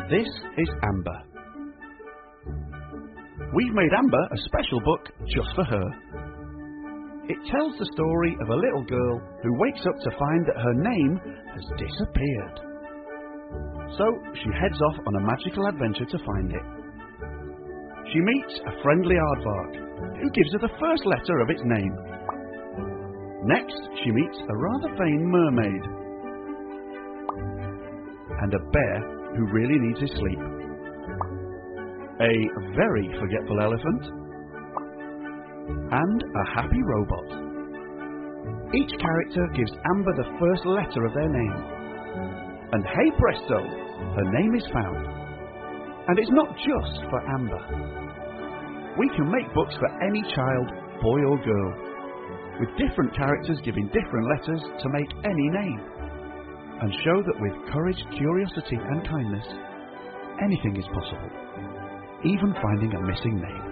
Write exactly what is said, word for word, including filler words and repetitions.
This is Amber. We've made Amber a special book just for her. It tells the story of a little girl who wakes up to find that her name has disappeared. So she heads off on a magical adventure to find it. She meets a friendly aardvark who gives her the first letter of its name. Next, she meets a rather vain mermaid and a bear who really needs his sleep. A very forgetful elephant and a happy robot. Each character gives Amber the first letter of their name. And hey presto, her name is found. And it's not just for Amber. We can make books for any child, boy or girl, with different characters giving different letters to make any name, and show that with courage, curiosity and kindness, anything is possible, even finding a missing name.